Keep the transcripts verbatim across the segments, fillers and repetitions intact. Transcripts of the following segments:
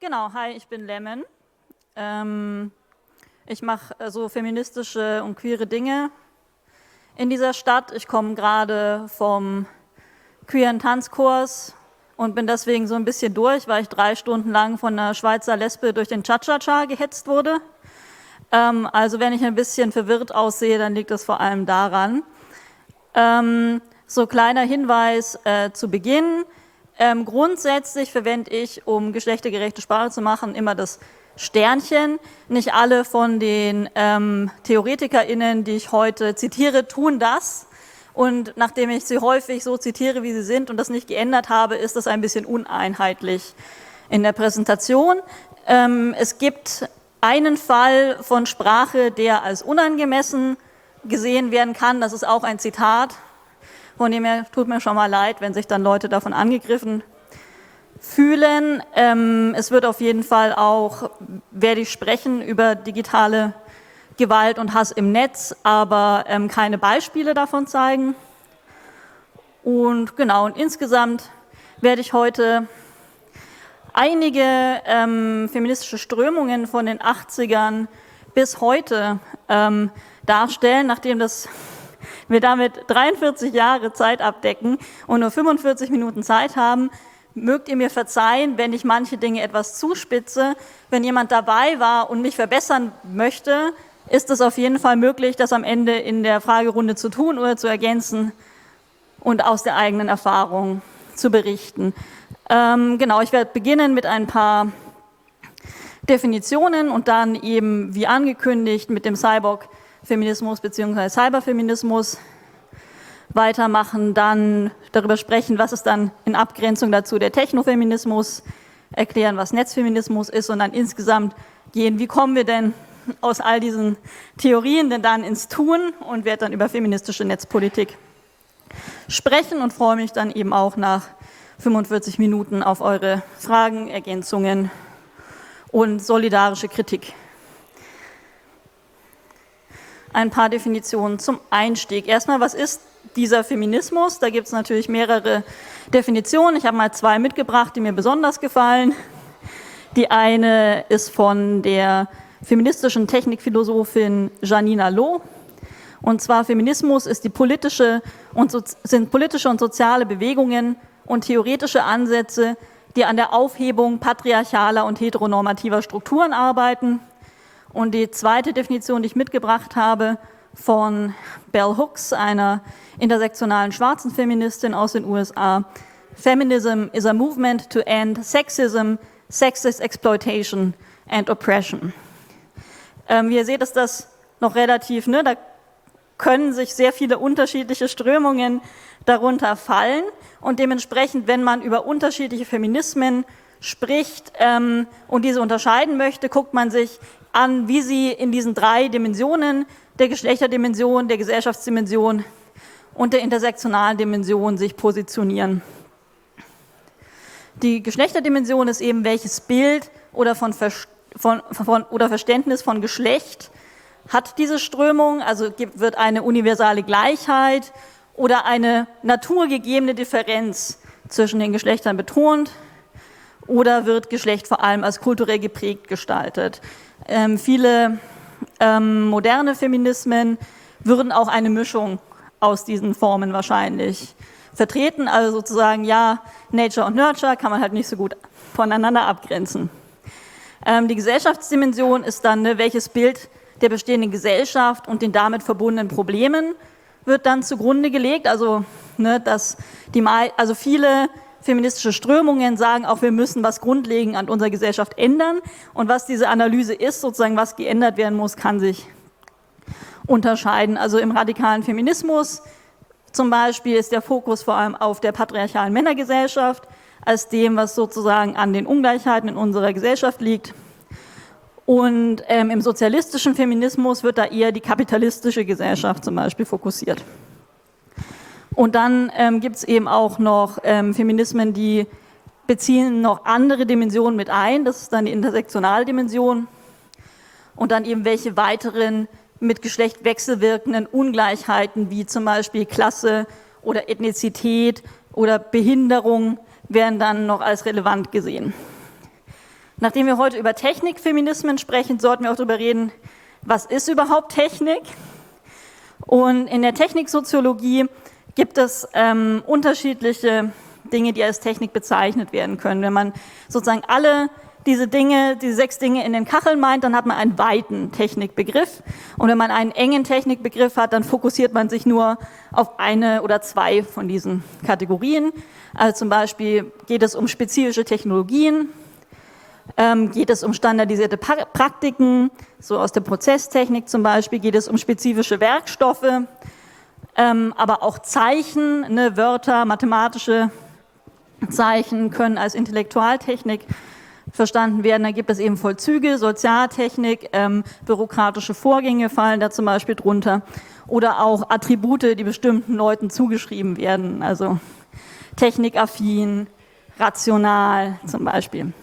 Genau, hi, ich bin Lemon. Ähm, ich mache äh, so feministische und queere Dinge in dieser Stadt. Ich komme gerade vom queeren Tanzkurs und bin deswegen so ein bisschen durch, weil ich drei Stunden lang von einer Schweizer Lesbe durch den Cha-Cha-Cha gehetzt wurde. Ähm, also wenn ich ein bisschen verwirrt aussehe, dann liegt das vor allem daran. Ähm, so kleiner Hinweis äh, zu Beginn. Ähm, grundsätzlich verwende ich, um geschlechtergerechte Sprache zu machen, immer das Sternchen. Nicht alle von den ähm, TheoretikerInnen, die ich heute zitiere, tun das. Und nachdem ich sie häufig so zitiere, wie sie sind und das nicht geändert habe, ist das ein bisschen uneinheitlich in der Präsentation. Ähm, es gibt einen Fall von Sprache, der als unangemessen gesehen werden kann. Das ist auch ein Zitat. Von dem her tut mir schon mal leid, wenn sich dann Leute davon angegriffen fühlen. Ähm, es wird auf jeden Fall auch, werde ich sprechen über digitale Gewalt und Hass im Netz, aber ähm, keine Beispiele davon zeigen. Und genau, und insgesamt werde ich heute einige ähm, feministische Strömungen von den achtzigern bis heute ähm, darstellen, nachdem das wir damit dreiundvierzig Jahre Zeit abdecken und nur fünfundvierzig Minuten Zeit haben, mögt ihr mir verzeihen, wenn ich manche Dinge etwas zuspitze. Wenn jemand dabei war und mich verbessern möchte, ist es auf jeden Fall möglich, das am Ende in der Fragerunde zu tun oder zu ergänzen und aus der eigenen Erfahrung zu berichten. Ähm, genau, ich werde beginnen mit ein paar Definitionen und dann eben, wie angekündigt, mit dem Cyborg Feminismus bzw. Cyberfeminismus weitermachen, dann darüber sprechen, was ist dann in Abgrenzung dazu der Technofeminismus, erklären, was Netzfeminismus ist und dann insgesamt gehen, wie kommen wir denn aus all diesen Theorien denn dann ins Tun und werde dann über feministische Netzpolitik sprechen und freue mich dann eben auch nach fünfundvierzig Minuten auf eure Fragen, Ergänzungen und solidarische Kritik. Ein paar Definitionen zum Einstieg. Erstmal, was ist dieser Feminismus? Da gibt es natürlich mehrere Definitionen. Ich habe mal zwei mitgebracht, die mir besonders gefallen. Die eine ist von der feministischen Technikphilosophin Janina Loh. Und zwar Feminismus ist die politische und so, sind politische und soziale Bewegungen und theoretische Ansätze, die an der Aufhebung patriarchaler und heteronormativer Strukturen arbeiten. Und die zweite Definition, die ich mitgebracht habe, von Bell Hooks, einer intersektionalen schwarzen Feministin aus den U S A. Feminism is a movement to end sexism, sexist exploitation and oppression. Ähm, wie ihr seht, ist das noch relativ, ne, da können sich sehr viele unterschiedliche Strömungen darunter fallen. Und dementsprechend, wenn man über unterschiedliche Feminismen spricht ähm, und diese unterscheiden möchte, guckt man sich an, wie sie in diesen drei Dimensionen, der Geschlechterdimension, der Gesellschaftsdimension und der intersektionalen Dimension sich positionieren. Die Geschlechterdimension ist eben, welches Bild oder, von, von, von, oder Verständnis von Geschlecht hat diese Strömung, also wird eine universale Gleichheit oder eine naturgegebene Differenz zwischen den Geschlechtern betont oder wird Geschlecht vor allem als kulturell geprägt gestaltet. Ähm, viele ähm, moderne Feminismen würden auch eine Mischung aus diesen Formen wahrscheinlich vertreten, also sozusagen, ja, Nature und Nurture kann man halt nicht so gut voneinander abgrenzen. Ähm, die Gesellschaftsdimension ist dann, ne, welches Bild der bestehenden Gesellschaft und den damit verbundenen Problemen wird dann zugrunde gelegt, also, ne, dass die, also viele feministische Strömungen sagen auch, wir müssen was grundlegend an unserer Gesellschaft ändern. Und was diese Analyse ist, sozusagen was geändert werden muss, kann sich unterscheiden. Also im radikalen Feminismus zum Beispiel ist der Fokus vor allem auf der patriarchalen Männergesellschaft als dem, was sozusagen an den Ungleichheiten in unserer Gesellschaft liegt. Und ähm, im sozialistischen Feminismus wird da eher die kapitalistische Gesellschaft zum Beispiel fokussiert. Und dann ähm, gibt es eben auch noch ähm, Feminismen, die beziehen noch andere Dimensionen mit ein. Das ist dann die intersektionale Dimension. Und dann eben welche weiteren mit Geschlecht wechselwirkenden Ungleichheiten, wie zum Beispiel Klasse oder Ethnizität oder Behinderung, werden dann noch als relevant gesehen. Nachdem wir heute über Technikfeminismen sprechen, sollten wir auch darüber reden, was ist überhaupt Technik? Und in der Techniksoziologie gibt es ähm, unterschiedliche Dinge, die als Technik bezeichnet werden können. Wenn man sozusagen alle diese Dinge, diese sechs Dinge in den Kacheln meint, dann hat man einen weiten Technikbegriff. Und wenn man einen engen Technikbegriff hat, dann fokussiert man sich nur auf eine oder zwei von diesen Kategorien. Also zum Beispiel geht es um spezifische Technologien, ähm, geht es um standardisierte pa- Praktiken, so aus der Prozesstechnik zum Beispiel, geht es um spezifische Werkstoffe, ähm, aber auch Zeichen, ne, Wörter, mathematische Zeichen können als Intellektualtechnik verstanden werden. Da gibt es eben Vollzüge, Sozialtechnik, ähm, bürokratische Vorgänge fallen da zum Beispiel drunter oder auch Attribute, die bestimmten Leuten zugeschrieben werden, also technikaffin, rational zum Beispiel.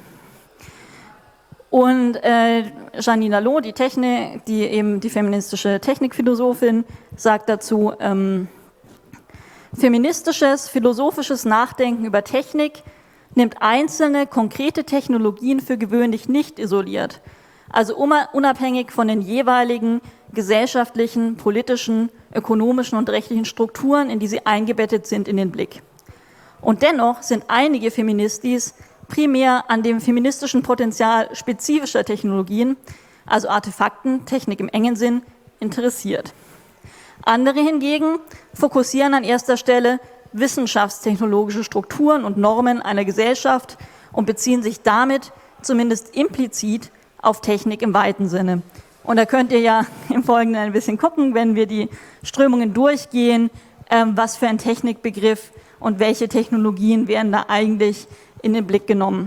Und äh, Janina Loh, die, Technik, die eben die feministische Technikphilosophin, sagt dazu, ähm, feministisches, philosophisches Nachdenken über Technik nimmt einzelne, konkrete Technologien für gewöhnlich nicht isoliert, also unabhängig von den jeweiligen gesellschaftlichen, politischen, ökonomischen und rechtlichen Strukturen, in die sie eingebettet sind, in den Blick. Und dennoch sind einige Feministis primär an dem feministischen Potenzial spezifischer Technologien, also Artefakten, Technik im engen Sinn, interessiert. Andere hingegen fokussieren an erster Stelle wissenschaftstechnologische Strukturen und Normen einer Gesellschaft und beziehen sich damit zumindest implizit auf Technik im weiten Sinne. Und da könnt ihr ja im Folgenden ein bisschen gucken, wenn wir die Strömungen durchgehen, ähm, was für ein Technikbegriff und welche Technologien werden da eigentlich in den Blick genommen.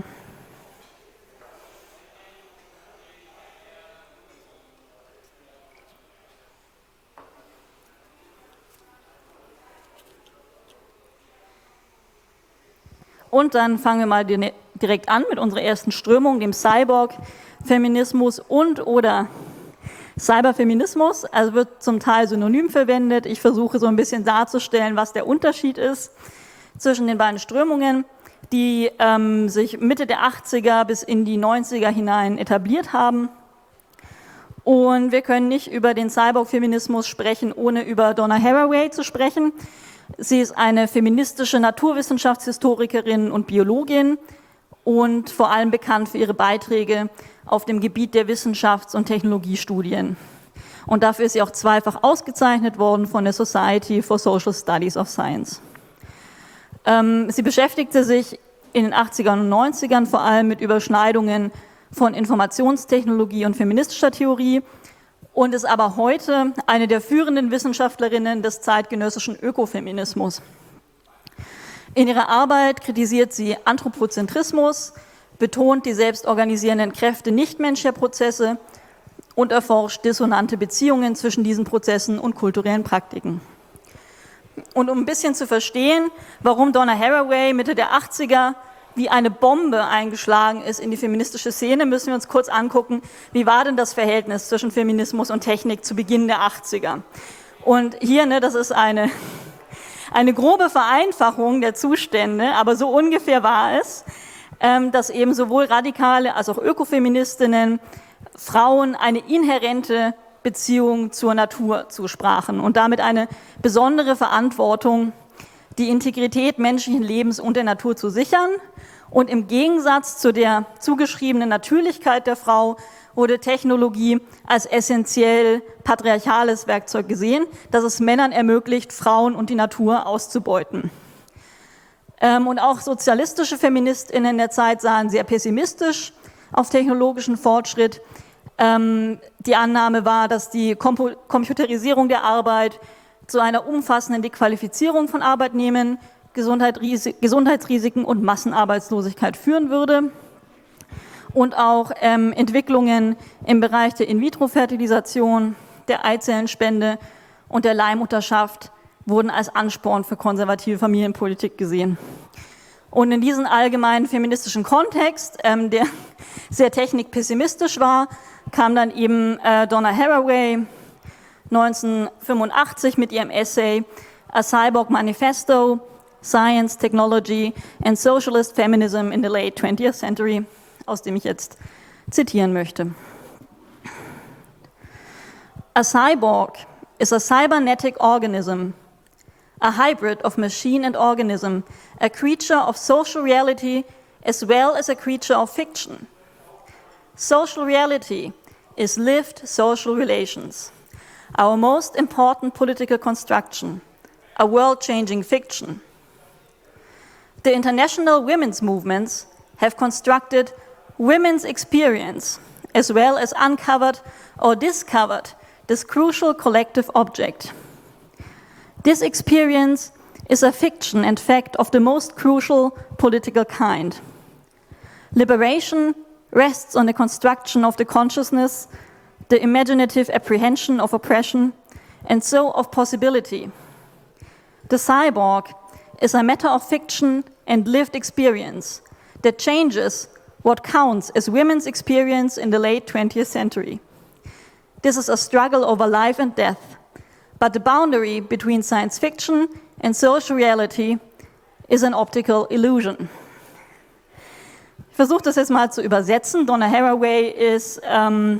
Und dann fangen wir mal direkt an mit unserer ersten Strömung, dem Cyborg-Feminismus und oder Cyberfeminismus. Also wird zum Teil synonym verwendet. Ich versuche so ein bisschen darzustellen, was der Unterschied ist zwischen den beiden Strömungen, die ähm, sich Mitte der achtziger bis in die neunziger hinein etabliert haben. Und wir können nicht über den Cyborg-Feminismus sprechen, ohne über Donna Haraway zu sprechen. Sie ist eine feministische Naturwissenschaftshistorikerin und Biologin und vor allem bekannt für ihre Beiträge auf dem Gebiet der Wissenschafts- und Technologiestudien. Und dafür ist sie auch zweifach ausgezeichnet worden von der Society for Social Studies of Science. Ähm, sie beschäftigte sich in den achtzigern und neunzigern vor allem mit Überschneidungen von Informationstechnologie und feministischer Theorie und ist aber heute eine der führenden Wissenschaftlerinnen des zeitgenössischen Ökofeminismus. In ihrer Arbeit kritisiert sie Anthropozentrismus, betont die selbstorganisierenden Kräfte nichtmenschlicher Prozesse und erforscht dissonante Beziehungen zwischen diesen Prozessen und kulturellen Praktiken. Und um ein bisschen zu verstehen, warum Donna Haraway Mitte der achtziger wie eine Bombe eingeschlagen ist in die feministische Szene, müssen wir uns kurz angucken, wie war denn das Verhältnis zwischen Feminismus und Technik zu Beginn der achtziger. Und hier, ne, das ist eine, eine grobe Vereinfachung der Zustände, aber so ungefähr war es, ähm, dass eben sowohl radikale als auch Ökofeministinnen Frauen eine inhärente Beziehung zur Natur zusprachen und damit eine besondere Verantwortung, die Integrität menschlichen Lebens und der Natur zu sichern. Und im Gegensatz zu der zugeschriebenen Natürlichkeit der Frau wurde Technologie als essentiell patriarchales Werkzeug gesehen, das es Männern ermöglicht, Frauen und die Natur auszubeuten. Und auch sozialistische FeministInnen der Zeit sahen sehr pessimistisch auf technologischen Fortschritt. Die Annahme war, dass die Computerisierung der Arbeit zu einer umfassenden Dequalifizierung von Arbeitnehmern, Gesundheitsrisiken und Massenarbeitslosigkeit führen würde. Und auch ähm, Entwicklungen im Bereich der In-vitro-Fertilisation, der Eizellenspende und der Leihmutterschaft wurden als Ansporn für konservative Familienpolitik gesehen. Und in diesem allgemeinen feministischen Kontext, ähm, der sehr technikpessimistisch war, kam dann eben äh, Donna Haraway neunzehnhundertfünfundachtzig mit ihrem Essay A Cyborg Manifesto, Science, Technology and Socialist Feminism in the Late twentieth Century aus dem ich jetzt zitieren möchte. A cyborg is a cybernetic organism, a hybrid of machine and organism, a creature of social reality as well as a creature of fiction. Social reality is lived social relations, our most important political construction, a world-changing fiction. The international women's movements have constructed women's experience as well as uncovered or discovered this crucial collective object. This experience is a fiction and fact of the most crucial political kind. Liberation rests on the construction of the consciousness, the imaginative apprehension of oppression, and so of possibility. The cyborg is a matter of fiction and lived experience that changes what counts as women's experience in the late twentieth century. This is a struggle over life and death, but the boundary between science fiction and social reality is an optical illusion. Ich versuche das jetzt mal zu übersetzen. Donna Haraway ist, ähm,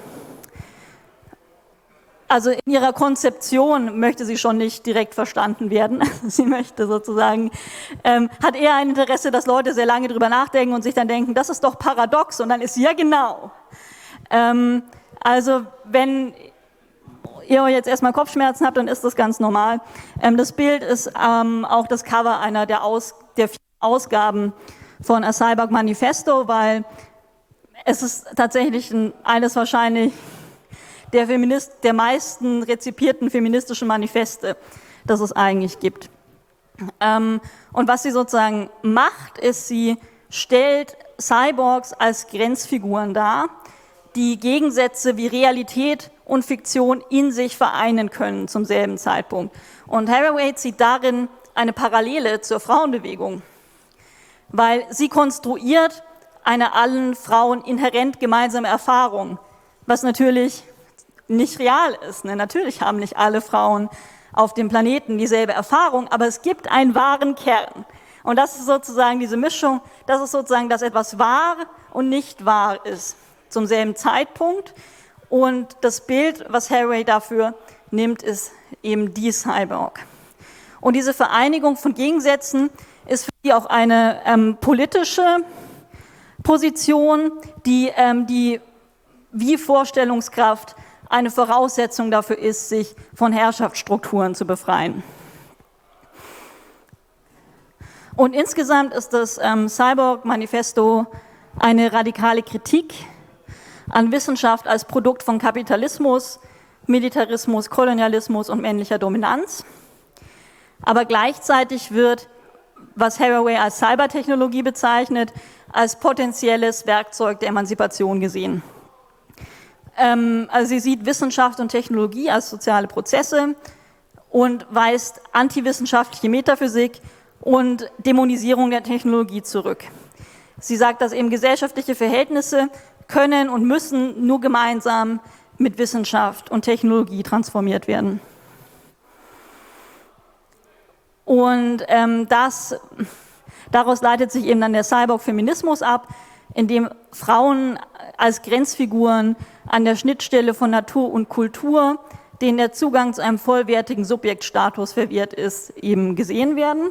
also in ihrer Konzeption möchte sie schon nicht direkt verstanden werden. Sie möchte sozusagen, ähm, hat eher ein Interesse, dass Leute sehr lange drüber nachdenken und sich dann denken, das ist doch paradox, und dann ist sie, ja genau. Ähm, also wenn ihr jetzt erstmal Kopfschmerzen habt, dann ist das ganz normal. Ähm, das Bild ist ähm, auch das Cover einer der, Aus, der vier Ausgaben von A Cyborg Manifesto, weil es ist tatsächlich ein, eines wahrscheinlich der, Feminist, der meisten rezipierten feministischen Manifeste, das es eigentlich gibt. Ähm, und was sie sozusagen macht, ist, sie stellt Cyborgs als Grenzfiguren dar, die Gegensätze wie Realität und Fiktion in sich vereinen können zum selben Zeitpunkt. Und Haraway zieht darin eine Parallele zur Frauenbewegung, weil sie konstruiert eine allen Frauen inhärent gemeinsame Erfahrung, was natürlich nicht real ist. Ne? Natürlich haben nicht alle Frauen auf dem Planeten dieselbe Erfahrung, aber es gibt einen wahren Kern. Und das ist sozusagen diese Mischung, das ist sozusagen, dass etwas wahr und nicht wahr ist zum selben Zeitpunkt. Und das Bild, was Haraway dafür nimmt, ist eben die Cyborg. Und diese Vereinigung von Gegensätzen ist für sie auch eine ähm, politische Position, die, ähm, die wie Vorstellungskraft eine Voraussetzung dafür ist, sich von Herrschaftsstrukturen zu befreien. Und insgesamt ist das ähm, Cyborg-Manifesto eine radikale Kritik an Wissenschaft als Produkt von Kapitalismus, Militarismus, Kolonialismus und männlicher Dominanz. Aber gleichzeitig wird, was Haraway als Cybertechnologie bezeichnet, als potenzielles Werkzeug der Emanzipation gesehen. Ähm, also sie sieht Wissenschaft und Technologie als soziale Prozesse und weist antiwissenschaftliche Metaphysik und Dämonisierung der Technologie zurück. Sie sagt, dass eben gesellschaftliche Verhältnisse können und müssen nur gemeinsam mit Wissenschaft und Technologie transformiert werden. Und ähm, das, daraus leitet sich eben dann der Cyborg-Feminismus ab, in dem Frauen als Grenzfiguren an der Schnittstelle von Natur und Kultur, denen der Zugang zu einem vollwertigen Subjektstatus verwehrt ist, eben gesehen werden.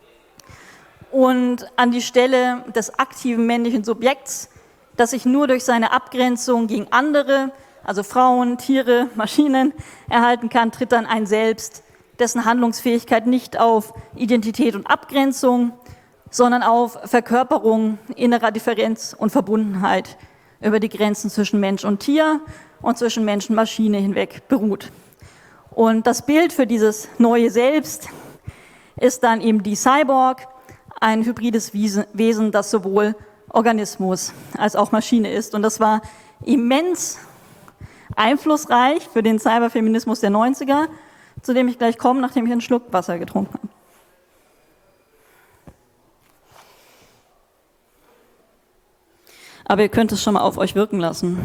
Und an die Stelle des aktiven männlichen Subjekts, das sich nur durch seine Abgrenzung gegen andere, also Frauen, Tiere, Maschinen, erhalten kann, tritt dann ein Selbst, dessen Handlungsfähigkeit nicht auf Identität und Abgrenzung, sondern auf Verkörperung innerer Differenz und Verbundenheit über die Grenzen zwischen Mensch und Tier und zwischen Mensch und Maschine hinweg beruht. Und das Bild für dieses neue Selbst ist dann eben die Cyborg, ein hybrides Wesen, das sowohl Organismus als auch Maschine ist. Und das war immens einflussreich für den Cyberfeminismus der neunziger, zu dem ich gleich komme, nachdem ich einen Schluck Wasser getrunken habe. Aber ihr könnt es schon mal auf euch wirken lassen.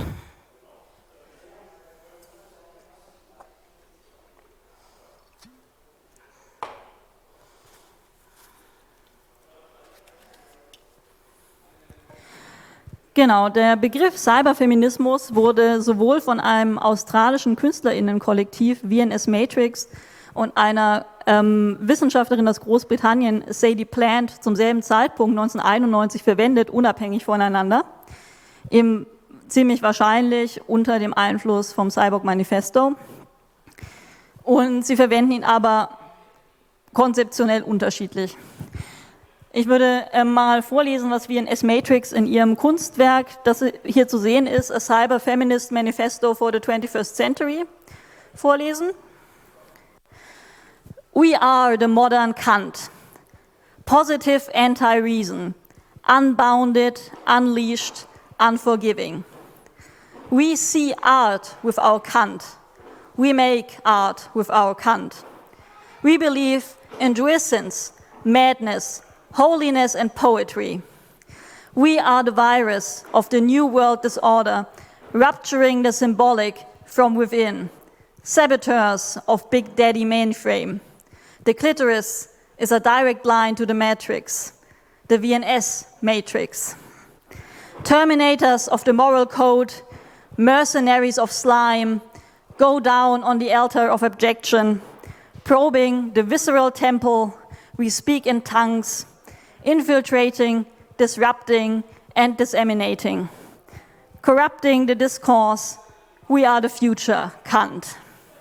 Genau, der Begriff Cyberfeminismus wurde sowohl von einem australischen KünstlerInnen-Kollektiv V N S Matrix und einer ähm, Wissenschaftlerin aus Großbritannien, Sadie Plant, zum selben Zeitpunkt neunzehnhunderteinundneunzig verwendet, unabhängig voneinander, eben ziemlich wahrscheinlich unter dem Einfluss vom Cyborg Manifesto. Und sie verwenden ihn aber konzeptionell unterschiedlich. Ich würde äh, mal vorlesen, was V N S Matrix in ihrem Kunstwerk, das hier zu sehen ist, A Cyber Feminist Manifesto for the twenty-first Century, vorlesen. We are the modern Kant, positive anti-reason, unbounded, unleashed, unforgiving. We see art with our Kant. We make art with our Kant. We believe in jouissance, madness, holiness and poetry. We are the virus of the new world disorder, rupturing the symbolic from within, saboteurs of Big Daddy mainframe. The clitoris is a direct line to the matrix, the V N S matrix. Terminators of the moral code, mercenaries of slime, go down on the altar of abjection, probing the visceral temple, we speak in tongues, infiltrating, disrupting, and disseminating. Corrupting the discourse, we are the future, Kant.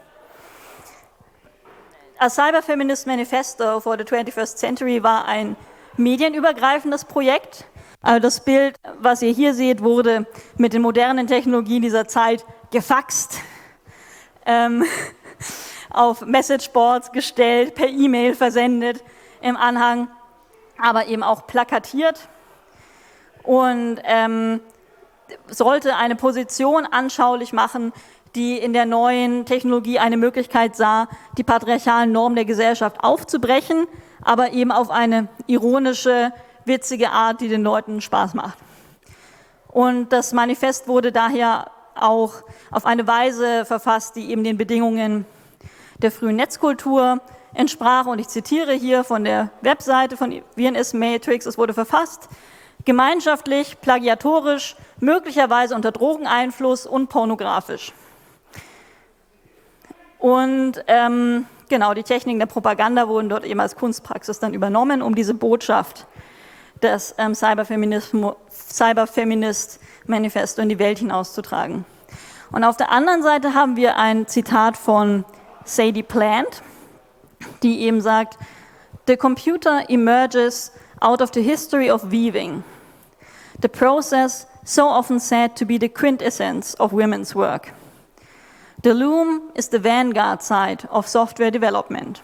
A Cyber Feminist Manifesto for the twenty-first Century war ein medienübergreifendes Projekt. Also das Bild, was ihr hier seht, wurde mit den modernen Technologien dieser Zeit gefaxt, ähm, auf Messageboards gestellt, per E-Mail versendet im Anhang, aber eben auch plakatiert und ähm, sollte eine Position anschaulich machen, die in der neuen Technologie eine Möglichkeit sah, die patriarchalen Normen der Gesellschaft aufzubrechen, aber eben auf eine ironische, witzige Art, die den Leuten Spaß macht. Und das Manifest wurde daher auch auf eine Weise verfasst, die eben den Bedingungen der frühen Netzkultur entsprach. Und ich zitiere hier von der Webseite von V N S Matrix, es wurde verfasst: gemeinschaftlich, plagiatorisch, möglicherweise unter Drogeneinfluss und pornografisch. Und ähm, genau, die Techniken der Propaganda wurden dort eben als Kunstpraxis dann übernommen, um diese Botschaft des ähm, Cyberfeminist-Manifesto in die Welt hinauszutragen. Und auf der anderen Seite haben wir ein Zitat von Sadie Plant, die eben sagt: The computer emerges out of the history of weaving, the process so often said to be the quintessence of women's work. The loom is the vanguard side of software development.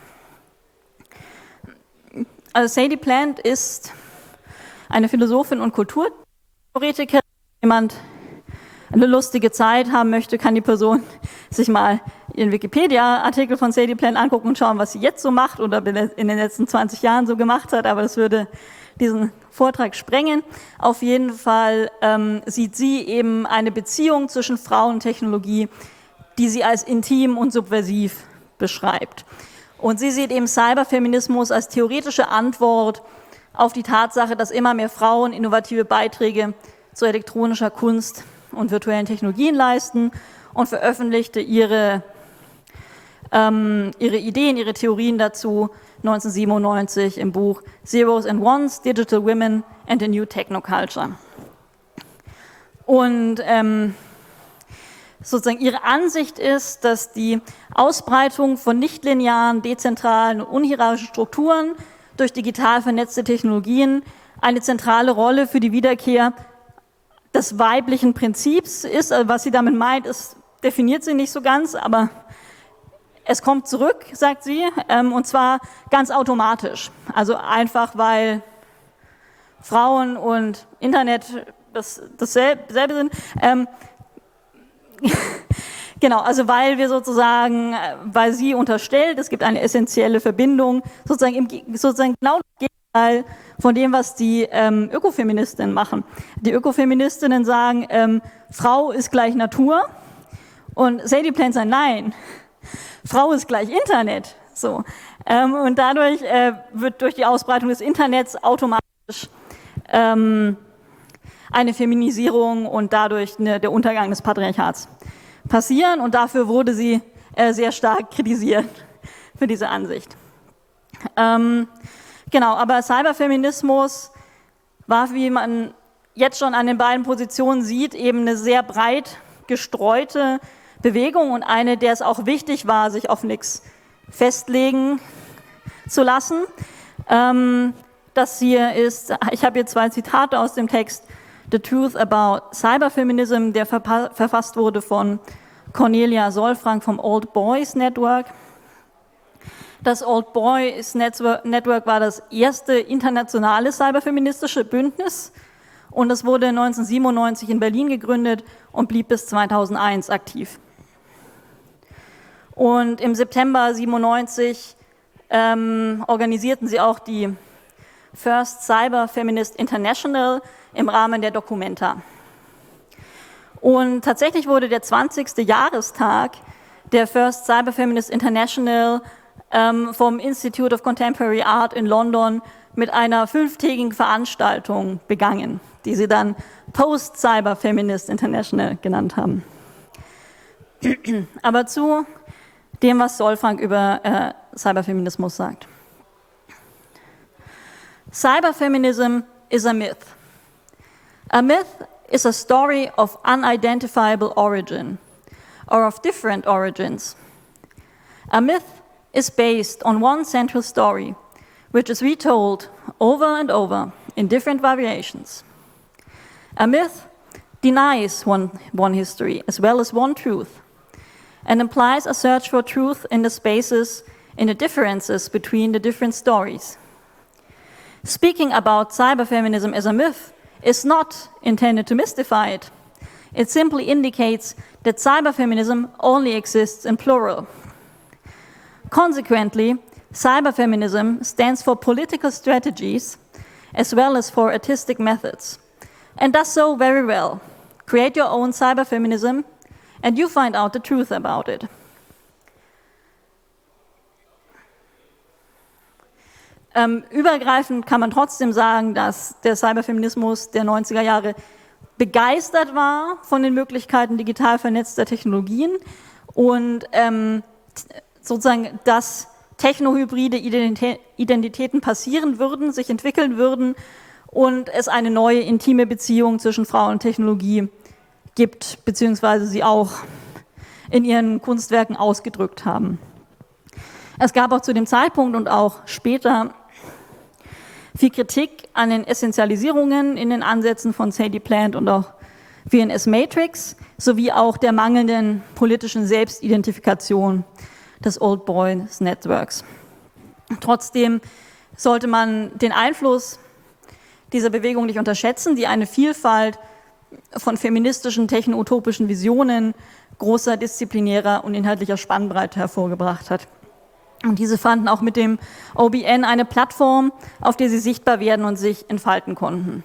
Also Sadie Plant ist eine Philosophin und Kulturtheoretikerin. Wenn jemand eine lustige Zeit haben möchte, kann die Person sich mal ihren Wikipedia-Artikel von Sadie Plant angucken und schauen, was sie jetzt so macht oder in den letzten zwanzig Jahren so gemacht hat, aber das würde diesen Vortrag sprengen. Auf jeden Fall ähm, sieht sie eben eine Beziehung zwischen Frauen und Technologie, die sie als intim und subversiv beschreibt. Und sie sieht eben Cyberfeminismus als theoretische Antwort auf die Tatsache, dass immer mehr Frauen innovative Beiträge zu elektronischer Kunst und virtuellen Technologien leisten, und veröffentlichte ihre, ähm, ihre Ideen, ihre Theorien dazu neunzehnhundertsiebenundneunzig im Buch Zeros and Ones, Digital Women and the New Technoculture. Und ähm, sozusagen ihre Ansicht ist, dass die Ausbreitung von nichtlinearen, dezentralen und unhierarchischen Strukturen durch digital vernetzte Technologien eine zentrale Rolle für die Wiederkehr des weiblichen Prinzips ist. Also was sie damit meint, ist, definiert sie nicht so ganz, aber es kommt zurück, sagt sie, ähm, und zwar ganz automatisch. Also einfach, weil Frauen und Internet das, dasselbe sind. Ähm, Genau, also weil wir sozusagen, weil sie unterstellt, es gibt eine essentielle Verbindung, sozusagen, im, sozusagen genau das Gegenteil von dem, was die ähm, Ökofeministinnen machen. Die Ökofeministinnen sagen, ähm, Frau ist gleich Natur, und Sadie Plant sagt, nein, Frau ist gleich Internet. So. Ähm, und dadurch äh, wird durch die Ausbreitung des Internets automatisch ähm, eine Feminisierung und dadurch eine, der Untergang des Patriarchats passieren. Und dafür wurde sie äh, sehr stark kritisiert für diese Ansicht. Ähm, genau, aber Cyberfeminismus war, wie man jetzt schon an den beiden Positionen sieht, eben eine sehr breit gestreute Bewegung und eine, der es auch wichtig war, sich auf nichts festlegen zu lassen. Ähm, das hier ist, ich habe hier zwei Zitate aus dem Text, The Truth About Cyberfeminism, der verfasst wurde von Cornelia Solfrank vom Old Boys Network. Das Old Boys Network war das erste internationale cyberfeministische Bündnis und es wurde neunzehnhundertsiebenundneunzig in Berlin gegründet und blieb bis zweitausendeins aktiv. Und im September neunzehnhundertsiebenundneunzig ähm, organisierten sie auch die First Cyber Feminist International im Rahmen der Documenta. Und tatsächlich wurde der zwanzigste Jahrestag der First Cyber Feminist International ähm, vom Institute of Contemporary Art in London mit einer fünftägigen Veranstaltung begangen, die sie dann Post Cyber Feminist International genannt haben. Aber zu dem, was Solfrank über äh, Cyberfeminismus sagt. Cyberfeminism is a myth. A myth is a story of unidentifiable origin, or of different origins. A myth is based on one central story, which is retold over and over in different variations. A myth denies one, one history as well as one truth, and implies a search for truth in the spaces, in the differences between the different stories. Speaking about cyberfeminism as a myth is not intended to mystify it. It simply indicates that cyberfeminism only exists in plural. Consequently, cyberfeminism stands for political strategies as well as for artistic methods, and does so very well. Create your own cyberfeminism and you find out the truth about it. Ähm, übergreifend kann man trotzdem sagen, dass der Cyberfeminismus der neunziger Jahre begeistert war von den Möglichkeiten digital vernetzter Technologien und ähm, sozusagen, dass technohybride Identitäten passieren würden, sich entwickeln würden und es eine neue intime Beziehung zwischen Frau und Technologie gibt, beziehungsweise sie auch in ihren Kunstwerken ausgedrückt haben. Es gab auch zu dem Zeitpunkt und auch später viel Kritik an den Essentialisierungen in den Ansätzen von Sadie Plant und auch V N S Matrix, sowie auch der mangelnden politischen Selbstidentifikation des Old Boys Networks. Trotzdem sollte man den Einfluss dieser Bewegung nicht unterschätzen, die eine Vielfalt von feministischen, techno-utopischen Visionen großer disziplinärer und inhaltlicher Spannbreite hervorgebracht hat. Und diese fanden auch mit dem O B N eine Plattform, auf der sie sichtbar werden und sich entfalten konnten.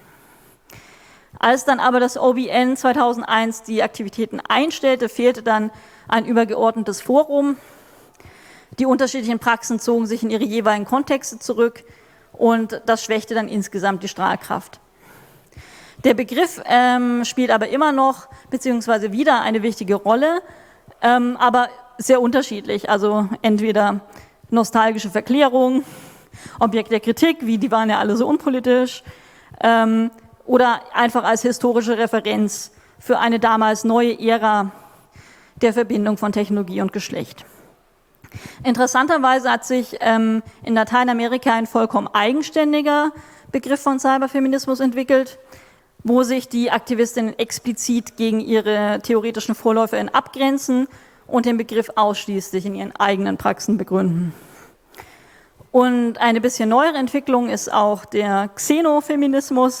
Als dann aber das O B N zweitausendeins die Aktivitäten einstellte, fehlte dann ein übergeordnetes Forum. Die unterschiedlichen Praxen zogen sich in ihre jeweiligen Kontexte zurück und das schwächte dann insgesamt die Strahlkraft. Der Begriff ähm, spielt aber immer noch, beziehungsweise wieder eine wichtige Rolle, ähm, aber sehr unterschiedlich. Also entweder nostalgische Verklärung, Objekt der Kritik, wie die waren ja alle so unpolitisch, ähm, oder einfach als historische Referenz für eine damals neue Ära der Verbindung von Technologie und Geschlecht. Interessanterweise hat sich ähm, in Lateinamerika ein vollkommen eigenständiger Begriff von Cyberfeminismus entwickelt, wo sich die Aktivistinnen explizit gegen ihre theoretischen VorläuferInnen abgrenzen und den Begriff ausschließlich in ihren eigenen Praxen begründen. Und eine bisschen neuere Entwicklung ist auch der Xenofeminismus,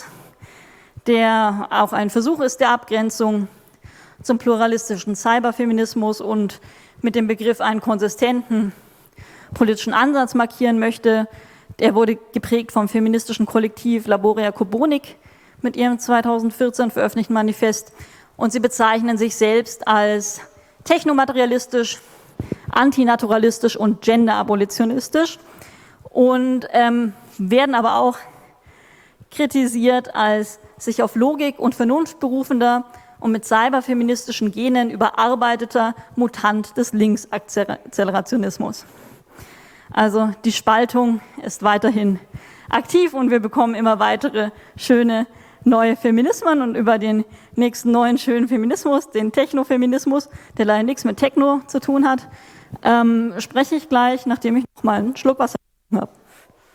der auch ein Versuch ist der Abgrenzung zum pluralistischen Cyberfeminismus und mit dem Begriff einen konsistenten politischen Ansatz markieren möchte. Der wurde geprägt vom feministischen Kollektiv Laboria Kobonik mit ihrem zweitausendvierzehn veröffentlichten Manifest und sie bezeichnen sich selbst als technomaterialistisch, antinaturalistisch und genderabolitionist und ähm, werden aber auch kritisiert als sich auf Logik und Vernunft berufender und mit cyberfeministischen Genen überarbeiteter Mutant des Linksakzelerationismus. Also die Spaltung ist weiterhin aktiv und wir bekommen immer weitere schöne neue Feminismen und über den nächsten neuen schönen Feminismus, den Technofeminismus, der leider nichts mit Techno zu tun hat, ähm, spreche ich gleich, nachdem ich noch mal einen Schluck Wasser getrunken habe.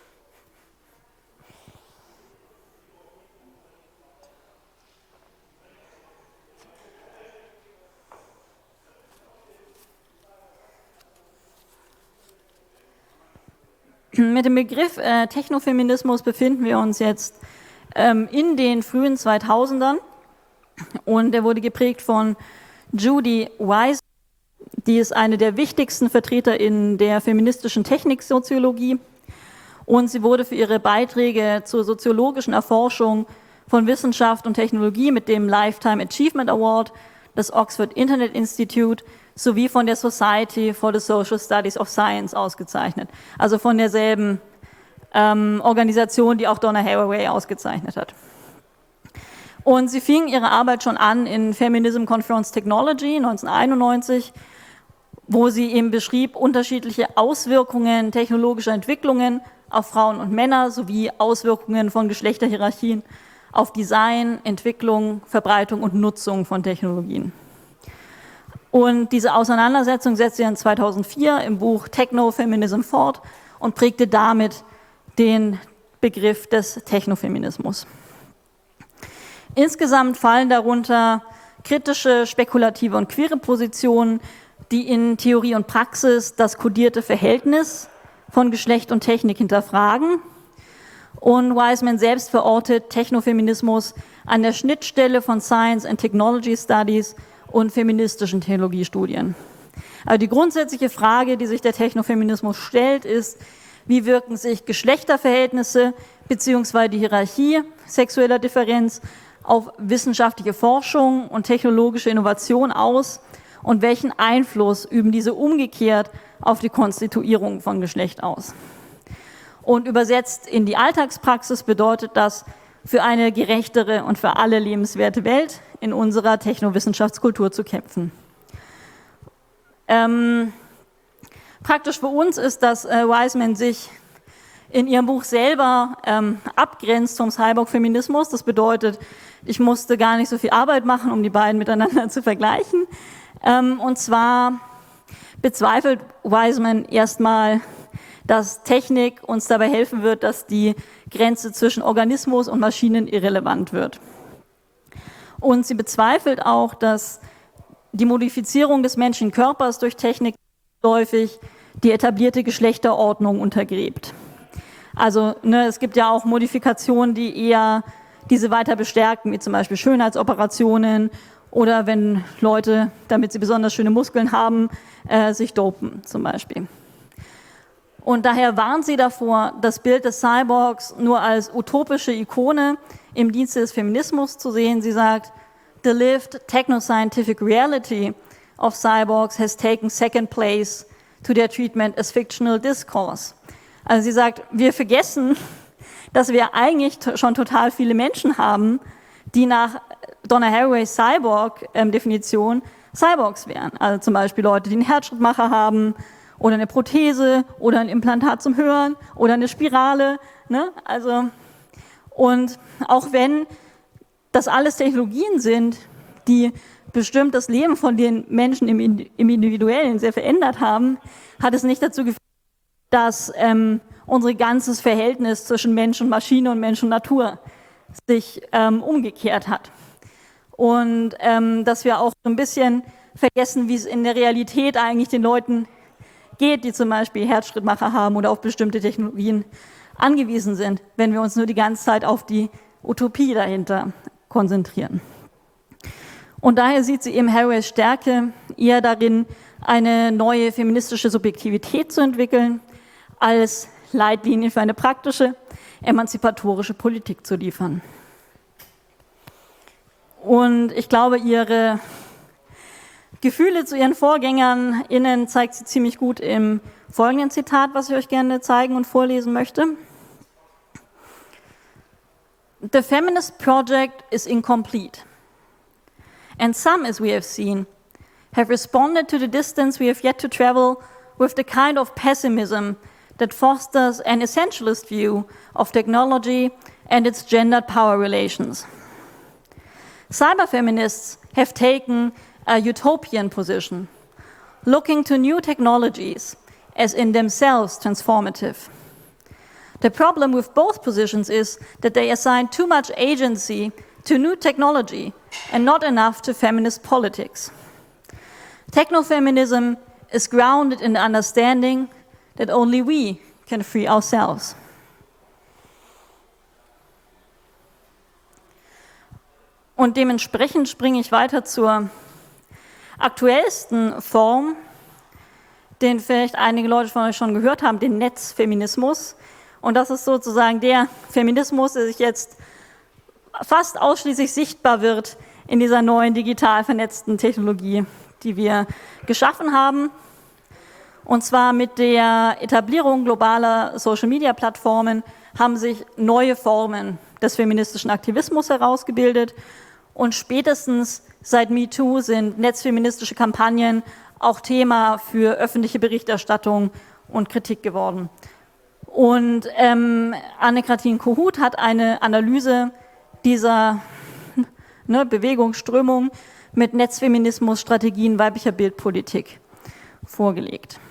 Mit dem Begriff äh, Technofeminismus befinden wir uns jetzt ähm, in den frühen zweitausendern und der wurde geprägt von Judy Wise, die ist eine der wichtigsten VertreterInnen der feministischen Techniksoziologie und sie wurde für ihre Beiträge zur soziologischen Erforschung von Wissenschaft und Technologie mit dem Lifetime Achievement Award des Oxford Internet Institute sowie von der Society for the Social Studies of Science ausgezeichnet. Also von derselben ähm, Organisation, die auch Donna Haraway ausgezeichnet hat. Und sie fing ihre Arbeit schon an in Feminism Confronts Technology neunzehnhunderteinundneunzig, wo sie eben beschrieb unterschiedliche Auswirkungen technologischer Entwicklungen auf Frauen und Männer sowie Auswirkungen von Geschlechterhierarchien auf Design, Entwicklung, Verbreitung und Nutzung von Technologien. Und diese Auseinandersetzung setzte sie dann zweitausendvier im Buch Technofeminism fort und prägte damit den Begriff des Technofeminismus. Insgesamt fallen darunter kritische, spekulative und queere Positionen, die in Theorie und Praxis das kodierte Verhältnis von Geschlecht und Technik hinterfragen. Und Wiseman selbst verortet Technofeminismus an der Schnittstelle von Science and Technology Studies und feministischen Theologiestudien. Also die grundsätzliche Frage, die sich der Technofeminismus stellt, ist, wie wirken sich Geschlechterverhältnisse bzw. die Hierarchie sexueller Differenz auf wissenschaftliche Forschung und technologische Innovation aus und welchen Einfluss üben diese umgekehrt auf die Konstituierung von Geschlecht aus. Und übersetzt in die Alltagspraxis bedeutet das, für eine gerechtere und für alle lebenswerte Welt in unserer Technowissenschaftskultur zu kämpfen. Ähm, praktisch für uns ist, dass äh, Wiseman sich in ihrem Buch selber ähm, abgrenzt vom Cyborg-Feminismus. Das bedeutet, ich musste gar nicht so viel Arbeit machen, um die beiden miteinander zu vergleichen. Ähm, und zwar bezweifelt Wiseman erstmal, dass Technik uns dabei helfen wird, dass die Grenze zwischen Organismus und Maschinen irrelevant wird. Und sie bezweifelt auch, dass die Modifizierung des menschlichen Körpers durch Technik häufig die etablierte Geschlechterordnung untergräbt. Also ne, es gibt ja auch Modifikationen, die eher diese weiter bestärken, wie zum Beispiel Schönheitsoperationen oder wenn Leute, damit sie besonders schöne Muskeln haben, äh, sich dopen zum Beispiel. Und daher warnt sie davor, das Bild des Cyborgs nur als utopische Ikone im Dienste des Feminismus zu sehen. Sie sagt, the lived technoscientific reality of cyborgs has taken second place to their treatment as fictional discourse. Also sie sagt, wir vergessen, dass wir eigentlich schon total viele Menschen haben, die nach Donna Haraways Cyborg-Definition Cyborgs wären. Also zum Beispiel Leute, die einen Herzschrittmacher haben, oder eine Prothese oder ein Implantat zum Hören oder eine Spirale. Ne? Also, und auch wenn das alles Technologien sind, die bestimmt das Leben von den Menschen im, im Individuellen sehr verändert haben, hat es nicht dazu geführt, dass ähm, unser ganzes Verhältnis zwischen Mensch und Maschine und Mensch und Natur sich ähm, umgekehrt hat. Und ähm, dass wir auch so ein bisschen vergessen, wie es in der Realität eigentlich den Leuten geht, die zum Beispiel Herzschrittmacher haben oder auf bestimmte Technologien angewiesen sind, wenn wir uns nur die ganze Zeit auf die Utopie dahinter konzentrieren. Und daher sieht sie eben Haraways Stärke eher darin, eine neue feministische Subjektivität zu entwickeln, als Leitlinie für eine praktische, emanzipatorische Politik zu liefern. Und ich glaube, ihre Gefühle zu ihren VorgängerInnen zeigt sie ziemlich gut im folgenden Zitat, was ich euch gerne zeigen und vorlesen möchte. The feminist project is incomplete. And some, as we have seen, have responded to the distance we have yet to travel with the kind of pessimism that fosters an essentialist view of technology and its gendered power relations. Cyberfeminists have taken a utopian position, looking to new technologies as in themselves transformative. The problem with both positions is that they assign too much agency to new technology and not enough to feminist politics. Technofeminism is grounded in the understanding that only we can free ourselves. Und dementsprechend springe ich weiter zur aktuellsten Form, den vielleicht einige Leute von euch schon gehört haben, den Netzfeminismus. Und das ist sozusagen der Feminismus, der sich jetzt fast ausschließlich sichtbar wird in dieser neuen digital vernetzten Technologie, die wir geschaffen haben. Und zwar mit der Etablierung globaler Social-Media-Plattformen haben sich neue Formen des feministischen Aktivismus herausgebildet. Und spätestens seit MeToo sind netzfeministische Kampagnen auch Thema für öffentliche Berichterstattung und Kritik geworden. Und ähm, Anne-Kathrin Kohut hat eine Analyse dieser ne, Bewegungsströmung mit Netzfeminismus, Strategien weiblicher Bildpolitik vorgelegt.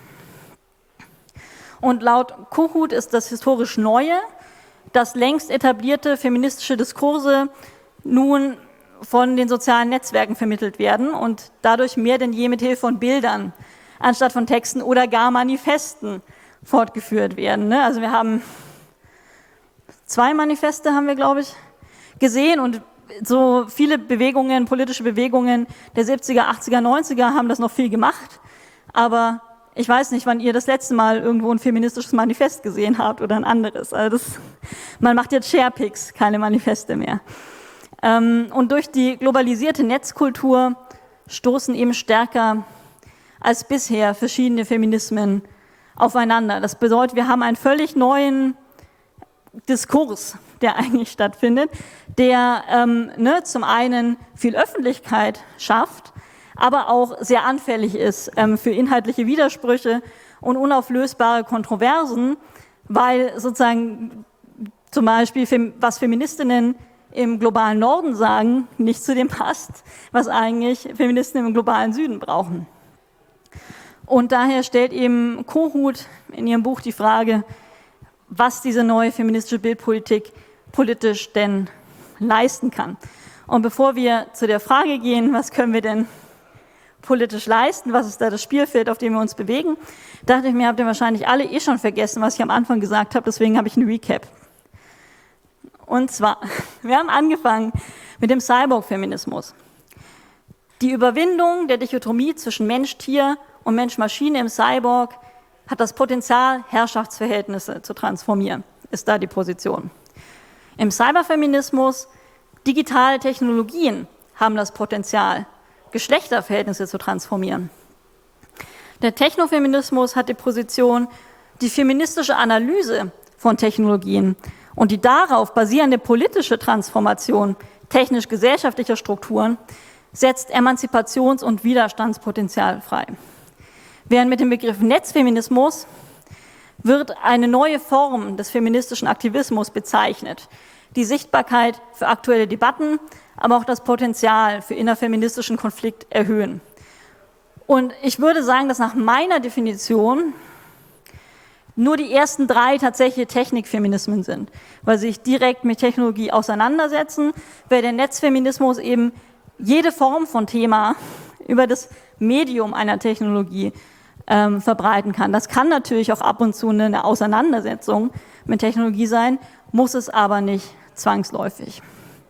Und laut Kohut ist das historisch Neue, dass längst etablierte feministische Diskurse nun von den sozialen Netzwerken vermittelt werden und dadurch mehr denn je mit Hilfe von Bildern anstatt von Texten oder gar Manifesten fortgeführt werden. Also wir haben zwei Manifeste, haben wir, glaube ich, gesehen und so viele Bewegungen, politische Bewegungen der siebziger, achtziger, neunziger haben das noch viel gemacht, aber ich weiß nicht, wann ihr das letzte Mal irgendwo ein feministisches Manifest gesehen habt oder ein anderes. Also das, man macht jetzt Sharepics, keine Manifeste mehr. Und durch die globalisierte Netzkultur stoßen eben stärker als bisher verschiedene Feminismen aufeinander. Das bedeutet, wir haben einen völlig neuen Diskurs, der eigentlich stattfindet, der ähm, ne, zum einen viel Öffentlichkeit schafft, aber auch sehr anfällig ist ähm, für inhaltliche Widersprüche und unauflösbare Kontroversen, weil sozusagen zum Beispiel, was Feministinnen im globalen Norden sagen, nicht zu dem passt, was eigentlich Feministinnen im globalen Süden brauchen. Und daher stellt eben Kohut in ihrem Buch die Frage, was diese neue feministische Bildpolitik politisch denn leisten kann. Und bevor wir zu der Frage gehen, was können wir denn politisch leisten, was ist da das Spielfeld, auf dem wir uns bewegen, dachte ich mir, habt ihr wahrscheinlich alle eh schon vergessen, was ich am Anfang gesagt habe, deswegen habe ich einen Recap. Und zwar, wir haben angefangen mit dem Cyborg-Feminismus. Die Überwindung der Dichotomie zwischen Mensch-Tier und Mensch-Maschine im Cyborg hat das Potenzial, Herrschaftsverhältnisse zu transformieren, ist da die Position. Im Cyberfeminismus, digitale Technologien haben das Potenzial, Geschlechterverhältnisse zu transformieren. Der Technofeminismus hat die Position, die feministische Analyse von Technologien und die darauf basierende politische Transformation technisch-gesellschaftlicher Strukturen setzt Emanzipations- und Widerstandspotenzial frei. Während mit dem Begriff Netzfeminismus wird eine neue Form des feministischen Aktivismus bezeichnet, die Sichtbarkeit für aktuelle Debatten, aber auch das Potenzial für innerfeministischen Konflikt erhöhen. Und ich würde sagen, dass nach meiner Definition nur die ersten drei tatsächliche Technikfeminismen sind, weil sie sich direkt mit Technologie auseinandersetzen, weil der Netzfeminismus eben jede Form von Thema über das Medium einer Technologie ähm, verbreiten kann. Das kann natürlich auch ab und zu eine Auseinandersetzung mit Technologie sein, muss es aber nicht zwangsläufig.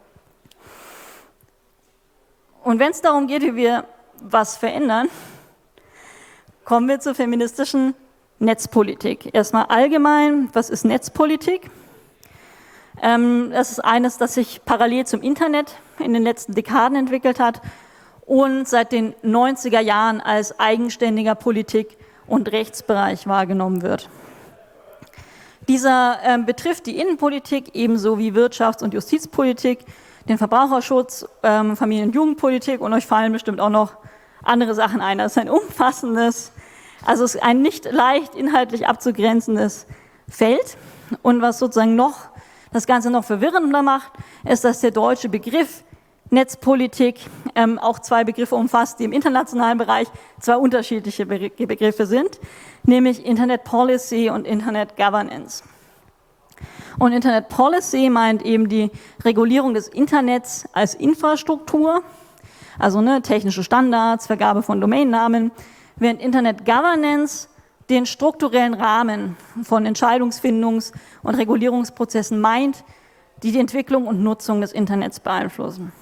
Und wenn es darum geht, wie wir was verändern, kommen wir zur feministischen Netzpolitik. Erstmal allgemein, was ist Netzpolitik? Ähm, das ist eines, das sich parallel zum Internet in den letzten Dekaden entwickelt hat und seit den neunziger Jahren als eigenständiger Politik- und Rechtsbereich wahrgenommen wird. Dieser ähm, betrifft die Innenpolitik ebenso wie Wirtschafts- und Justizpolitik, den Verbraucherschutz, ähm, Familien- und Jugendpolitik und euch fallen bestimmt auch noch andere Sachen ein. Das ist ein umfassendes, also es ist ein nicht leicht inhaltlich abzugrenzendes Feld. Und was sozusagen noch das Ganze noch verwirrender macht, ist, dass der deutsche Begriff Netzpolitik ähm, auch zwei Begriffe umfasst, die im internationalen Bereich zwei unterschiedliche Begriffe sind, nämlich Internet Policy und Internet Governance. Und Internet Policy meint eben die Regulierung des Internets als Infrastruktur, also ne, technische Standards, Vergabe von Domainnamen, während Internet Governance den strukturellen Rahmen von Entscheidungsfindungs- und Regulierungsprozessen meint, die die Entwicklung und Nutzung des Internets beeinflussen.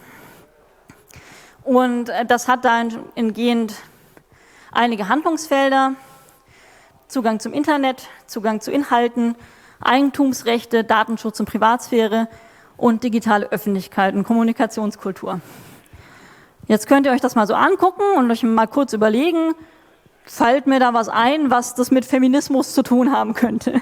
Und das hat dahingehend einige Handlungsfelder: Zugang zum Internet, Zugang zu Inhalten, Eigentumsrechte, Datenschutz und Privatsphäre und digitale Öffentlichkeit und Kommunikationskultur. Jetzt könnt ihr euch das mal so angucken und euch mal kurz überlegen, fällt mir da was ein, was das mit Feminismus zu tun haben könnte?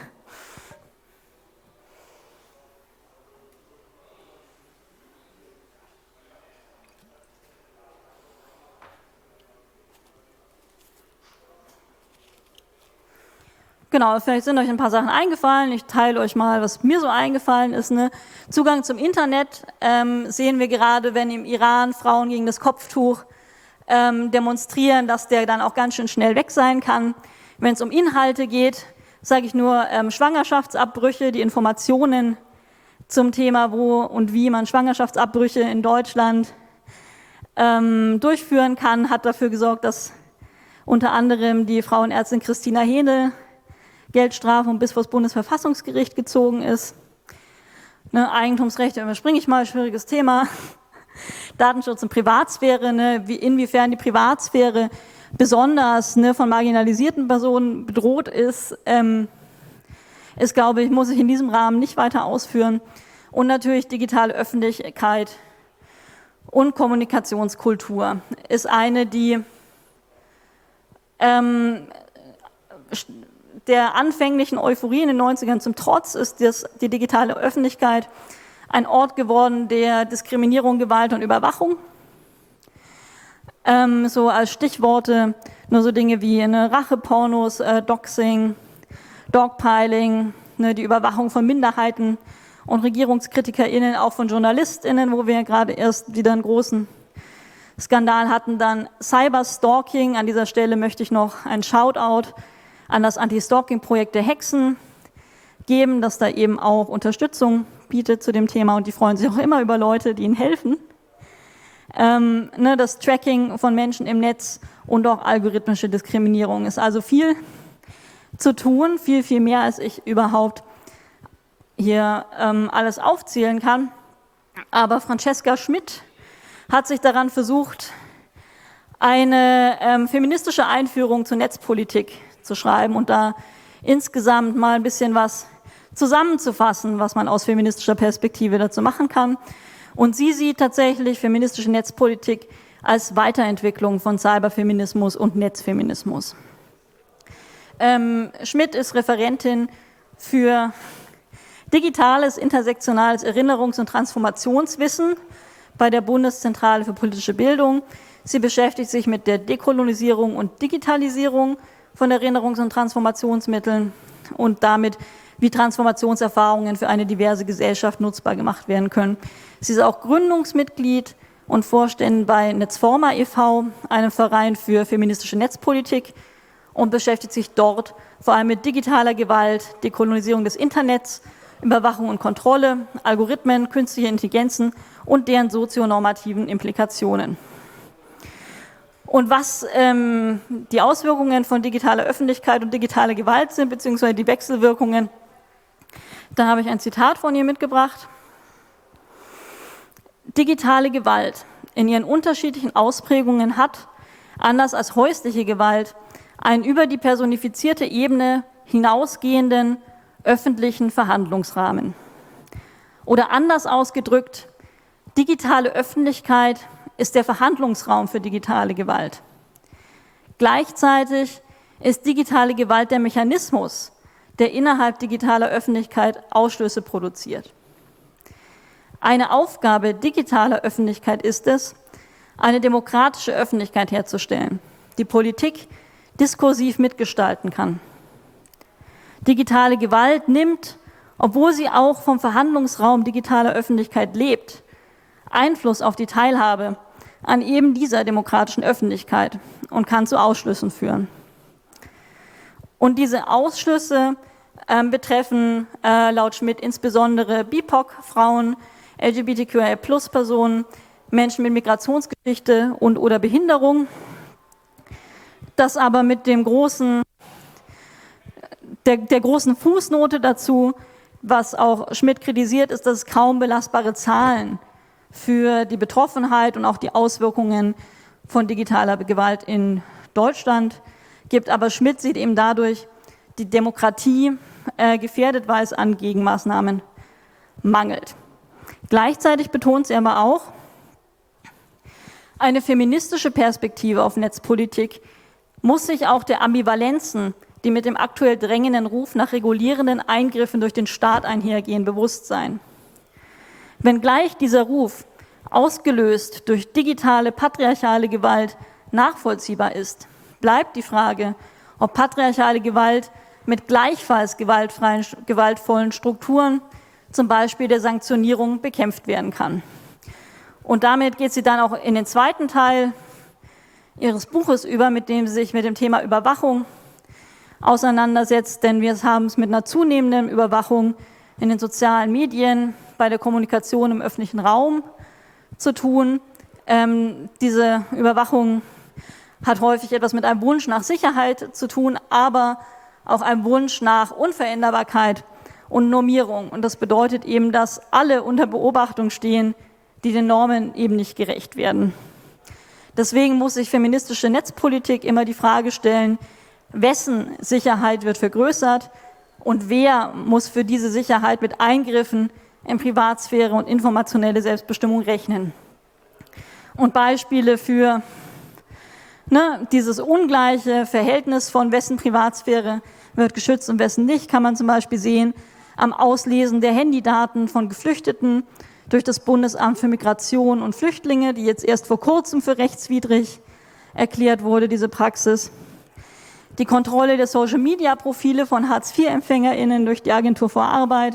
Genau, vielleicht sind euch ein paar Sachen eingefallen. Ich teile euch mal, was mir so eingefallen ist. Ne? Zugang zum Internet ähm, sehen wir gerade, wenn im Iran Frauen gegen das Kopftuch ähm, demonstrieren, dass der dann auch ganz schön schnell weg sein kann. Wenn es um Inhalte geht, sage ich nur ähm, Schwangerschaftsabbrüche, die Informationen zum Thema, wo und wie man Schwangerschaftsabbrüche in Deutschland ähm, durchführen kann, hat dafür gesorgt, dass unter anderem die Frauenärztin Christina Hähnel Geldstrafe und bis vor das Bundesverfassungsgericht gezogen ist. Ne, Eigentumsrechte überspringe ich mal, schwieriges Thema. Datenschutz und Privatsphäre, ne, wie, inwiefern die Privatsphäre besonders ne, von marginalisierten Personen bedroht ist, ähm, ist, glaube ich, muss ich in diesem Rahmen nicht weiter ausführen. Und natürlich digitale Öffentlichkeit und Kommunikationskultur ist eine, die ähm, der anfänglichen Euphorie in den neunzigern zum Trotz ist das, die digitale Öffentlichkeit ein Ort geworden der Diskriminierung, Gewalt und Überwachung. Ähm, so als Stichworte nur so Dinge wie ne, Rachepornos, äh, Doxing, Dogpiling, ne, die Überwachung von Minderheiten und RegierungskritikerInnen, auch von JournalistInnen, wo wir gerade erst wieder einen großen Skandal hatten. Dann Cyberstalking, an dieser Stelle möchte ich noch einen Shoutout an das Anti-Stalking-Projekt der Hexen geben, das da eben auch Unterstützung bietet zu dem Thema und die freuen sich auch immer über Leute, die ihnen helfen. Ähm, ne, das Tracking von Menschen im Netz und auch algorithmische Diskriminierung ist also viel zu tun, viel, viel mehr, als ich überhaupt hier ähm, alles aufzählen kann. Aber Francesca Schmidt hat sich daran versucht, eine ähm, feministische Einführung zur Netzpolitik zu schreiben und da insgesamt mal ein bisschen was zusammenzufassen, was man aus feministischer Perspektive dazu machen kann. Und sie sieht tatsächlich feministische Netzpolitik als Weiterentwicklung von Cyberfeminismus und Netzfeminismus. Ähm, Schmidt ist Referentin für digitales, intersektionales Erinnerungs- und Transformationswissen bei der Bundeszentrale für politische Bildung. Sie beschäftigt sich mit der Dekolonisierung und Digitalisierung von Erinnerungs- und Transformationsmitteln und damit, wie Transformationserfahrungen für eine diverse Gesellschaft nutzbar gemacht werden können. Sie ist auch Gründungsmitglied und Vorständin bei Netzforma e V, einem Verein für feministische Netzpolitik, und beschäftigt sich dort vor allem mit digitaler Gewalt, Dekolonisierung des Internets, Überwachung und Kontrolle, Algorithmen, künstliche Intelligenzen und deren sozionormativen Implikationen. Und was ähm, die Auswirkungen von digitaler Öffentlichkeit und digitaler Gewalt sind, beziehungsweise die Wechselwirkungen, da habe ich ein Zitat von ihr mitgebracht. Digitale Gewalt in ihren unterschiedlichen Ausprägungen hat, anders als häusliche Gewalt, einen über die personifizierte Ebene hinausgehenden öffentlichen Verhandlungsrahmen. Oder anders ausgedrückt, digitale Öffentlichkeit ist der Verhandlungsraum für digitale Gewalt. Gleichzeitig ist digitale Gewalt der Mechanismus, der innerhalb digitaler Öffentlichkeit Ausstöße produziert. Eine Aufgabe digitaler Öffentlichkeit ist es, eine demokratische Öffentlichkeit herzustellen, die Politik diskursiv mitgestalten kann. Digitale Gewalt nimmt, obwohl sie auch vom Verhandlungsraum digitaler Öffentlichkeit lebt, Einfluss auf die Teilhabe an eben dieser demokratischen Öffentlichkeit und kann zu Ausschlüssen führen. Und diese Ausschlüsse äh, betreffen äh, laut Schmidt insbesondere B I P O C-Frauen, L G B T Q I A Plus Personen, Menschen mit Migrationsgeschichte und oder Behinderung. Das aber mit dem großen, der, der großen Fußnote dazu, was auch Schmidt kritisiert, ist, dass es kaum belastbare Zahlen für die Betroffenheit und auch die Auswirkungen von digitaler Gewalt in Deutschland gibt. Aber Schmidt sieht eben dadurch die Demokratie äh, gefährdet, weil es an Gegenmaßnahmen mangelt. Gleichzeitig betont sie aber auch, eine feministische Perspektive auf Netzpolitik muss sich auch der Ambivalenzen, die mit dem aktuell drängenden Ruf nach regulierenden Eingriffen durch den Staat einhergehen, bewusst sein. Wenngleich dieser Ruf, ausgelöst durch digitale, patriarchale Gewalt, nachvollziehbar ist, bleibt die Frage, ob patriarchale Gewalt mit gleichfalls gewaltfreien, gewaltvollen Strukturen, zum Beispiel der Sanktionierung, bekämpft werden kann. Und damit geht sie dann auch in den zweiten Teil ihres Buches über, mit dem sie sich mit dem Thema Überwachung auseinandersetzt, denn wir haben es mit einer zunehmenden Überwachung in den sozialen Medien, bei der Kommunikation im öffentlichen Raum zu tun. Ähm, diese Überwachung hat häufig etwas mit einem Wunsch nach Sicherheit zu tun, aber auch einem Wunsch nach Unveränderbarkeit und Normierung. Und das bedeutet eben, dass alle unter Beobachtung stehen, die den Normen eben nicht gerecht werden. Deswegen muss sich feministische Netzpolitik immer die Frage stellen, wessen Sicherheit wird vergrößert und wer muss für diese Sicherheit mit Eingriffen in Privatsphäre und informationelle Selbstbestimmung rechnen. Und Beispiele für ne, dieses ungleiche Verhältnis von wessen Privatsphäre wird geschützt und wessen nicht, kann man zum Beispiel sehen am Auslesen der Handydaten von Geflüchteten durch das Bundesamt für Migration und Flüchtlinge, die jetzt erst vor kurzem für rechtswidrig erklärt wurde, diese Praxis. Die Kontrolle der Social-Media-Profile von Hartz-vier-EmpfängerInnen durch die Agentur für Arbeit.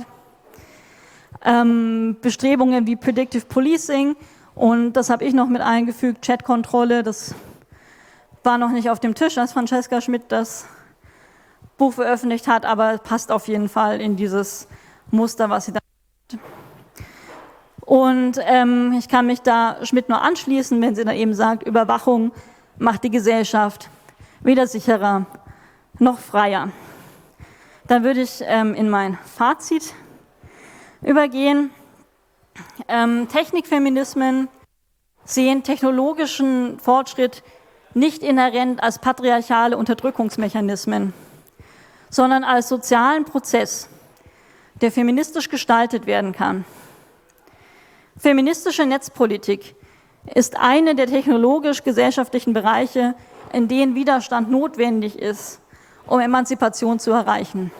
Ähm, Bestrebungen wie Predictive Policing und das habe ich noch mit eingefügt, Chatkontrolle, das war noch nicht auf dem Tisch, als Francesca Schmidt das Buch veröffentlicht hat, aber passt auf jeden Fall in dieses Muster, was sie da hat. Und ähm, ich kann mich da Schmidt nur anschließen, wenn sie dann eben sagt, Überwachung macht die Gesellschaft weder sicherer noch freier. Dann würde ich ähm, in mein Fazit übergehen. Ähm, Technikfeminismen sehen technologischen Fortschritt nicht inhärent als patriarchale Unterdrückungsmechanismen, sondern als sozialen Prozess, der feministisch gestaltet werden kann. Feministische Netzpolitik ist eine der technologisch-gesellschaftlichen Bereiche, in denen Widerstand notwendig ist, um Emanzipation zu erreichen.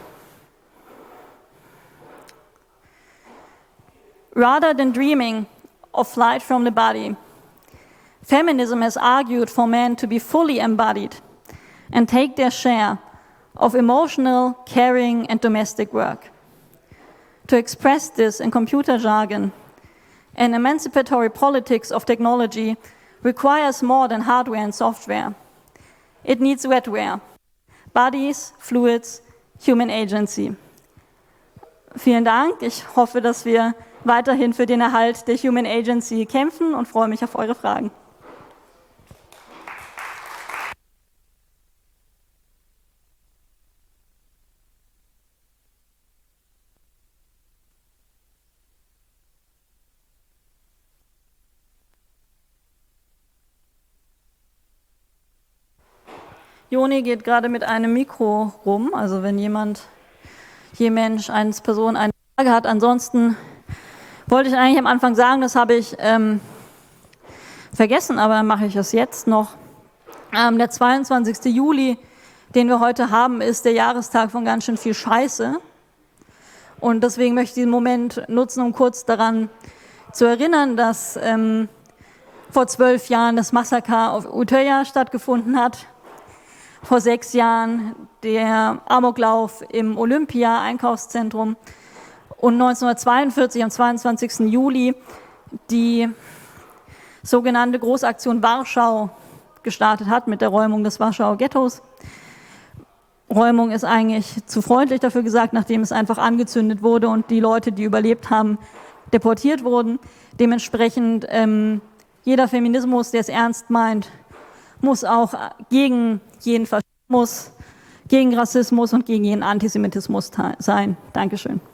Rather than dreaming of flight from the body, feminism has argued for men to be fully embodied and take their share of emotional, caring and domestic work. To express this in computer jargon, an emancipatory politics of technology requires more than hardware and software. It needs wetware, bodies, fluids, human agency. Vielen Dank. Ich hoffe, dass wir weiterhin für den Erhalt der Human Agency kämpfen und freue mich auf eure Fragen. Joni geht gerade mit einem Mikro rum, also wenn jemand, je Mensch, eine Person eine Frage hat. Ansonsten wollte ich eigentlich am Anfang sagen, das habe ich ähm, vergessen, aber dann mache ich es jetzt noch. Ähm, der zweiundzwanzigste Juli den wir heute haben, ist der Jahrestag von ganz schön viel Scheiße. Und deswegen möchte ich diesen Moment nutzen, um kurz daran zu erinnern, dass ähm, vor zwölf Jahren das Massaker auf Utøya stattgefunden hat. Vor sechs Jahren der Amoklauf im Olympia-Einkaufszentrum und neunzehnhundertzweiundvierzig, am zweiundzwanzigsten Juli, die sogenannte Großaktion Warschau gestartet hat mit der Räumung des Warschauer Ghettos. Räumung ist eigentlich zu freundlich dafür gesagt, nachdem es einfach angezündet wurde und die Leute, die überlebt haben, deportiert wurden. Dementsprechend ähm, jeder Feminismus, der es ernst meint, muss auch gegen jeden Faschismus, gegen Rassismus und gegen jeden Antisemitismus sein. Dankeschön.